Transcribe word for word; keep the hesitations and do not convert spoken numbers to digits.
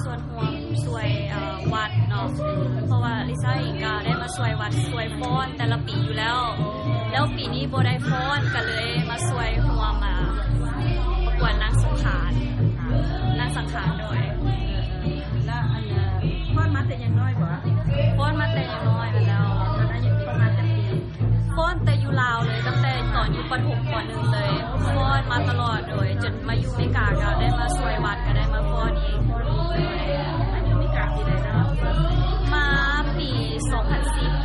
ส่วนห่วมช่วยวัดเนาะเพราะว่าลิซ่าเองก็ได้มาช่วยวัดช่วยฟ้อนแต่ละปีอยู่แล้วแล้วปีนี้โบได้ฟ้อนก็เลยมาช่วยห่วมมาประกวดนางสังขารนางสังขารโดยแล้วอันฟ้อนมาแต่ยังน้อยบ่ฟ้อนมาแต่ยังน้อยแล้วตอนนั้นยังประมาณกี่ปีฟ้อนแต่อยู่ลาวเลยตั้งแต่ตอนอยู่ประถมป.หนึ่งเลยฟ้อนมาตลอดเลยจนมาอยู่อเมริกาก็ได้มาช่วยวัดก็ได้มาฟ้อนอีกอันนี้อเมริกาปีไหนนะมาปีสองพันสิบ